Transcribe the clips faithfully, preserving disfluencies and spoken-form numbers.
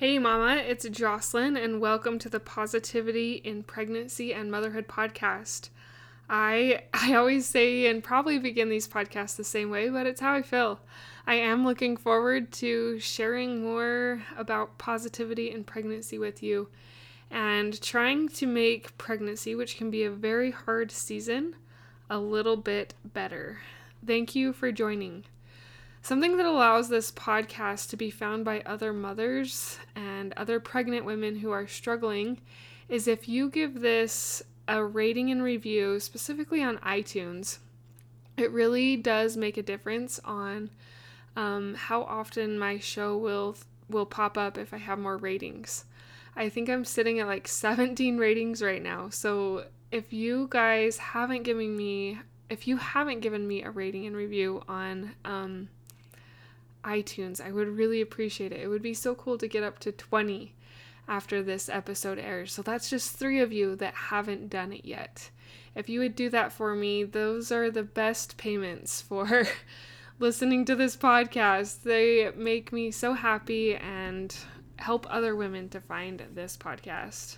Hey Mama, it's Jocelyn, and welcome to the Positivity in Pregnancy and Motherhood podcast. I I always say and probably begin these podcasts the same way, but it's how I feel. I am looking forward to sharing more about positivity in pregnancy with you and trying to make pregnancy, which can be a very hard season, a little bit better. Thank you for joining. Something that allows this podcast to be found by other mothers and other pregnant women who are struggling is if you give this a rating and review, specifically on iTunes. It really does make a difference on um, how often my show will will pop up if I have more ratings. I think I'm sitting at like seventeen ratings right now. So if you guys haven't given me, if you haven't given me a rating and review on um, iTunes, I would really appreciate it. It would be so cool to get up to twenty after this episode airs. So that's just three of you that haven't done it yet. If you would do that for me, those are the best payments for listening to this podcast. They make me so happy and help other women to find this podcast.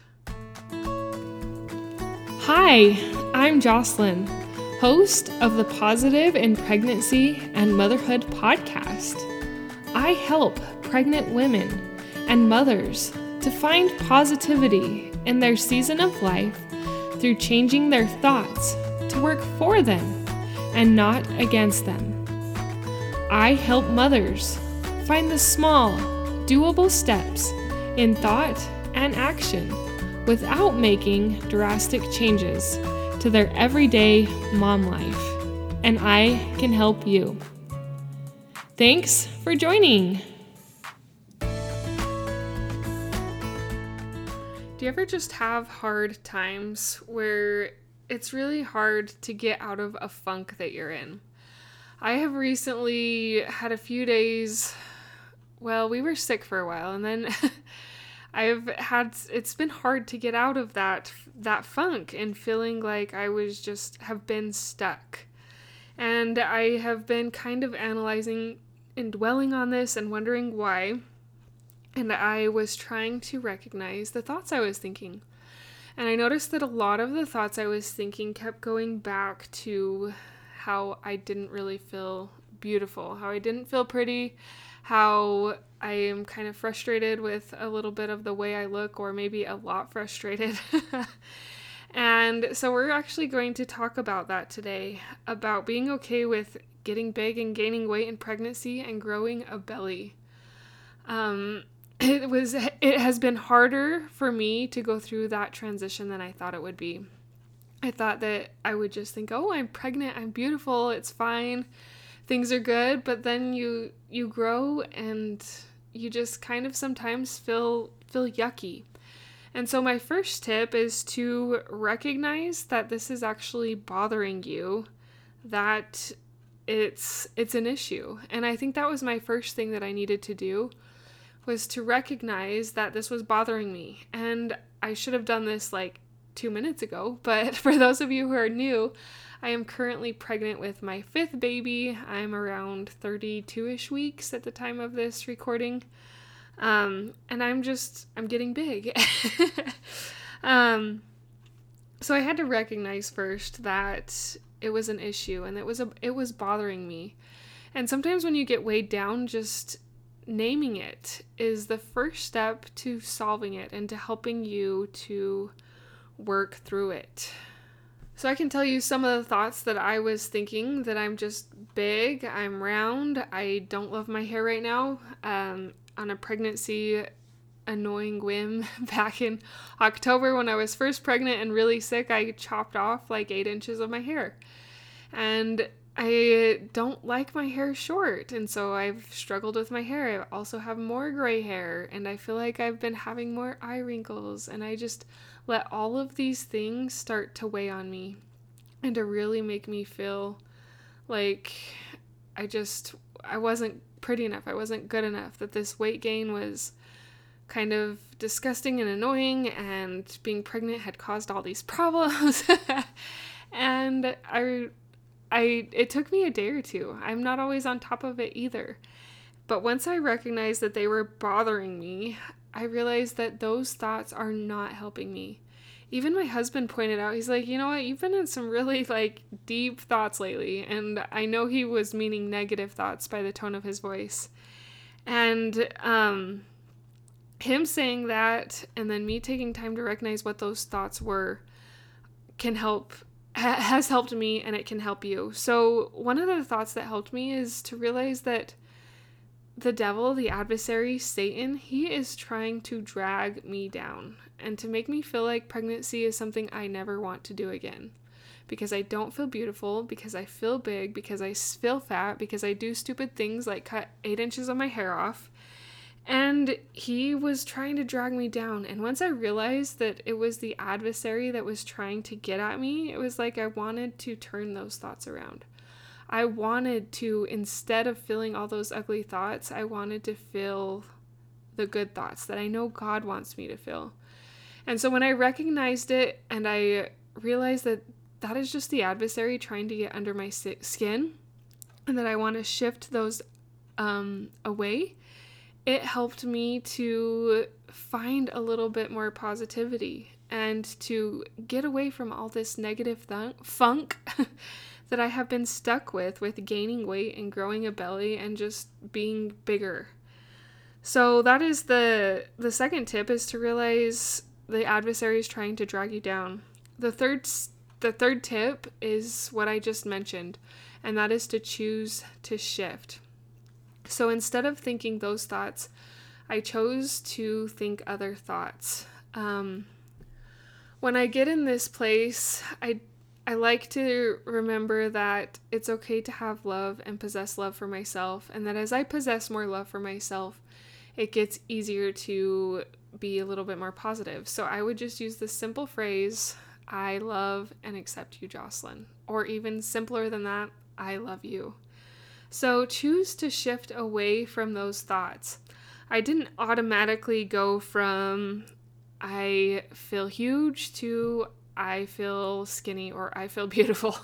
Hi, I'm Jocelyn, host of the Positive in Pregnancy and Motherhood podcast. I help pregnant women and mothers to find positivity in their season of life through changing their thoughts to work for them and not against them. I help mothers find the small, doable steps in thought and action without making drastic changes to their everyday mom life, and I can help you. Thanks for joining. Do you ever just have hard times where it's really hard to get out of a funk that you're in? I have recently had a few days, well, we were sick for a while, and then I've had, it's been hard to get out of that, that funk and feeling like I was just, have been stuck. And I have been kind of analyzing and dwelling on this and wondering why. And I was trying to recognize the thoughts I was thinking. And I noticed that a lot of the thoughts I was thinking kept going back to how I didn't really feel beautiful, how I didn't feel pretty, how I am kind of frustrated with a little bit of the way I look, or maybe a lot frustrated. And so we're actually going to talk about that today, about being okay with getting big and gaining weight in pregnancy and growing a belly. Um, it was, it has been harder for me to go through that transition than I thought it would be. I thought that I would just think, oh, I'm pregnant, I'm beautiful, it's fine, things are good. But then you, you grow and you just kind of sometimes feel, feel yucky. And so my first tip is to recognize that this is actually bothering you, that it's it's an issue. And I think that was my first thing that I needed to do, was to recognize that this was bothering me. And I should have done this like two minutes ago, but for those of you who are new, I am currently pregnant with my fifth baby. I'm around thirty-two-ish weeks at the time of this recording. Um, and I'm just, I'm getting big. um, so I had to recognize first that it was an issue and it was, a, it was bothering me. And sometimes when you get weighed down, just naming it is the first step to solving it and to helping you to work through it. So I can tell you some of the thoughts that I was thinking, that I'm just big, I'm round, I don't love my hair right now. Um, on a pregnancy annoying whim back in October when I was first pregnant and really sick, I chopped off like eight inches of my hair. And I don't like my hair short, and so I've struggled with my hair. I also have more gray hair, and I feel like I've been having more eye wrinkles, and I just let all of these things start to weigh on me and to really make me feel like I just, I wasn't pretty enough, I wasn't good enough, that this weight gain was kind of disgusting and annoying, and being pregnant had caused all these problems. And I, I, it took me a day or two. I'm not always on top of it either. But once I recognized that they were bothering me, I realized that those thoughts are not helping me. Even my husband pointed out, he's like, you know what, you've been in some really like deep thoughts lately. And I know he was meaning negative thoughts by the tone of his voice. And um, him saying that, and then me taking time to recognize what those thoughts were, can help, ha- has helped me, and it can help you. So one of the thoughts that helped me is to realize that the devil, the adversary, Satan, he is trying to drag me down and to make me feel like pregnancy is something I never want to do again. Because I don't feel beautiful, because I feel big, because I feel fat, because I do stupid things like cut eight inches of my hair off. And he was trying to drag me down. And once I realized that it was the adversary that was trying to get at me, it was like I wanted to turn those thoughts around. I wanted to, instead of feeling all those ugly thoughts, I wanted to feel the good thoughts that I know God wants me to feel. And so when I recognized it and I realized that that is just the adversary trying to get under my skin and that I want to shift those um, away, it helped me to find a little bit more positivity and to get away from all this negative th- funk that I have been stuck with, with gaining weight and growing a belly and just being bigger. So that is the the second tip, is to realize the adversary is trying to drag you down. The third the third tip is what I just mentioned, and that is to choose to shift. So instead of thinking those thoughts, I chose to think other thoughts. Um, when I get in this place, I I like to remember that it's okay to have love and possess love for myself, and that as I possess more love for myself, it gets easier to be a little bit more positive. So I would just use this simple phrase, I love and accept you, Jocelyn. Or even simpler than that, I love you. So choose to shift away from those thoughts. I didn't automatically go from I feel huge to I feel skinny or I feel beautiful.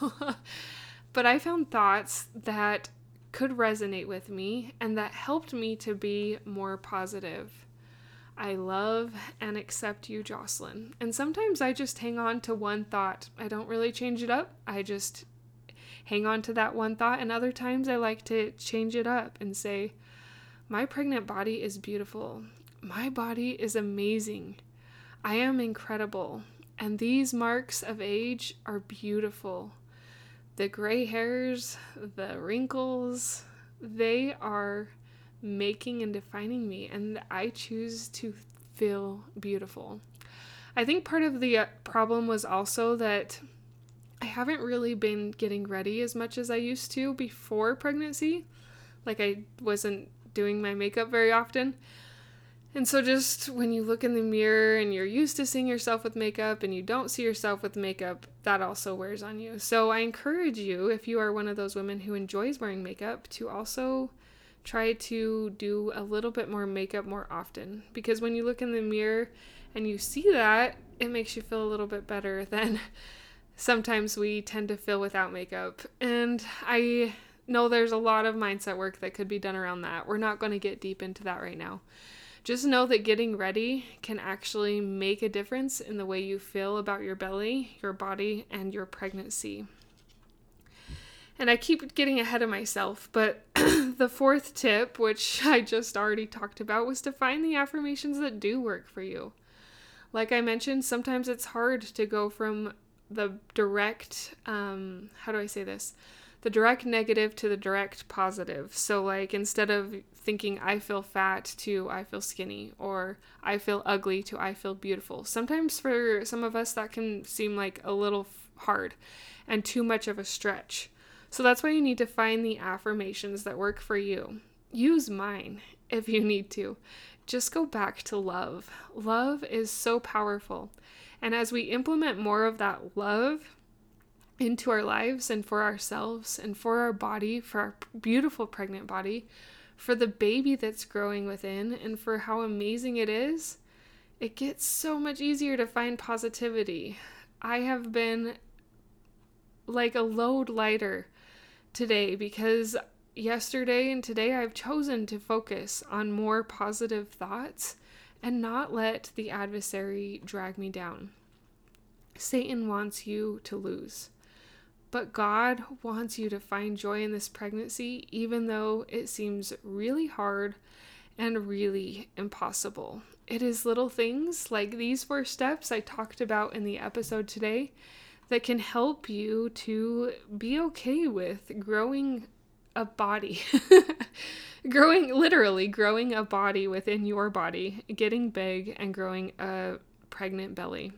But I found thoughts that could resonate with me and that helped me to be more positive. I love and accept you, Jocelyn. And sometimes I just hang on to one thought. I don't really change it up. I just hang on to that one thought. And other times I like to change it up and say, my pregnant body is beautiful. My body is amazing. I am incredible. And these marks of age are beautiful. The gray hairs, the wrinkles, they are making and defining me, and I choose to feel beautiful. I think part of the problem was also that I haven't really been getting ready as much as I used to before pregnancy. Like, I wasn't doing my makeup very often. And so just when you look in the mirror and you're used to seeing yourself with makeup and you don't see yourself with makeup, that also wears on you. So I encourage you, if you are one of those women who enjoys wearing makeup, to also try to do a little bit more makeup more often. Because when you look in the mirror and you see that, it makes you feel a little bit better than sometimes we tend to feel without makeup. And I know there's a lot of mindset work that could be done around that. We're not going to get deep into that right now. Just know that getting ready can actually make a difference in the way you feel about your belly, your body, and your pregnancy. And I keep getting ahead of myself, but the fourth tip, which I just already talked about, was to find the affirmations that do work for you. Like I mentioned, sometimes it's hard to go from the direct, um, how do I say this? The direct negative to the direct positive. So like instead of thinking I feel fat to I feel skinny, or I feel ugly to I feel beautiful. Sometimes for some of us that can seem like a little hard and too much of a stretch. So that's why you need to find the affirmations that work for you. Use mine if you need to. Just go back to love. Love is so powerful. And as we implement more of that love into our lives and for ourselves and for our body, for our beautiful pregnant body, for the baby that's growing within, and for how amazing it is, it gets so much easier to find positivity. I have been like a load lighter today because yesterday and today I've chosen to focus on more positive thoughts and not let the adversary drag me down. Satan wants you to lose, but God wants you to find joy in this pregnancy, even though it seems really hard and really impossible. It is little things like these four steps I talked about in the episode today that can help you to be okay with growing a body, growing, literally growing a body within your body, getting big and growing a pregnant belly.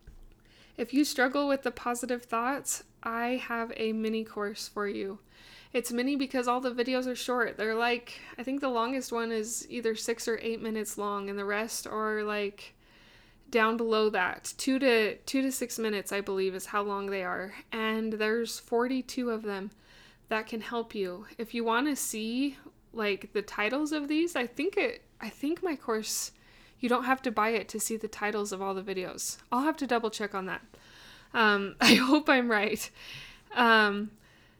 If you struggle with the positive thoughts, I have a mini course for you. It's mini because all the videos are short. They're like, I think the longest one is either six or eight minutes long, and the rest are like down below that. Two to two to six minutes, I believe, is how long they are. And there's forty-two of them that can help you. If you want to see like the titles of these, I think it I think my course, you don't have to buy it to see the titles of all the videos. I'll have to double check on that. Um, I hope I'm right. Um,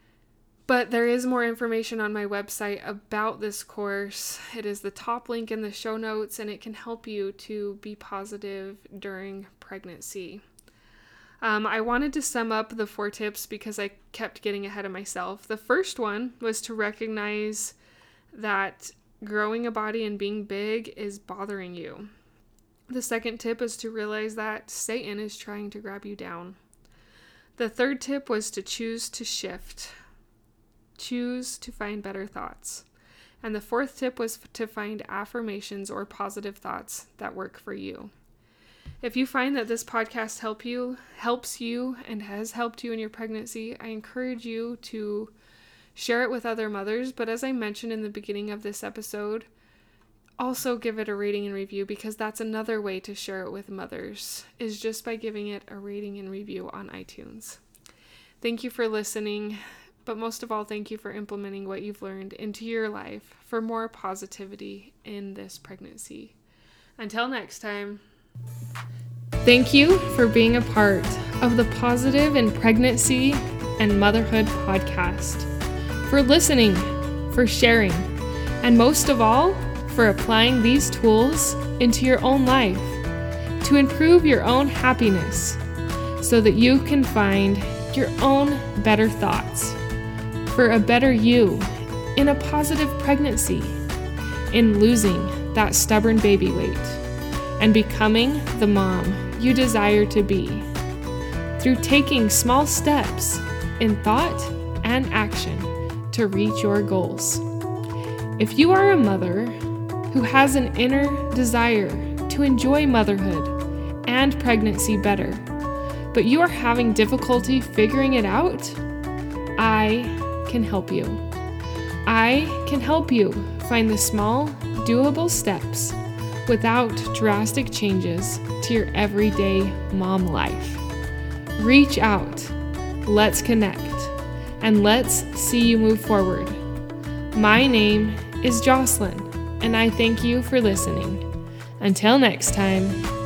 But there is more information on my website about this course. It is the top link in the show notes, and it can help you to be positive during pregnancy. Um, I wanted to sum up the four tips because I kept getting ahead of myself. The first one was to recognize that growing a body and being big is bothering you. The second tip is to realize that Satan is trying to grab you down. The third tip was to choose to shift. Choose to find better thoughts. And the fourth tip was to find affirmations or positive thoughts that work for you. If you find that this podcast help you, helps you and has helped you in your pregnancy, I encourage you to share it with other mothers. But as I mentioned in the beginning of this episode, also give it a rating and review, because that's another way to share it with mothers, is just by giving it a rating and review on iTunes. Thank you for listening. But most of all, thank you for implementing what you've learned into your life for more positivity in this pregnancy. Until next time. Thank you for being a part of the Positive in Pregnancy and Motherhood podcast, for listening, for sharing, and most of all, for applying these tools into your own life to improve your own happiness so that you can find your own better thoughts for a better you in a positive pregnancy, in losing that stubborn baby weight, and becoming the mom you desire to be through taking small steps in thought and action to reach your goals. If you are a mother who has an inner desire to enjoy motherhood and pregnancy better, but you are having difficulty figuring it out, I can help you. I can help you find the small, doable steps without drastic changes to your everyday mom life. Reach out, let's connect, and let's see you move forward. My name is Jocelyn, and I thank you for listening. Until next time.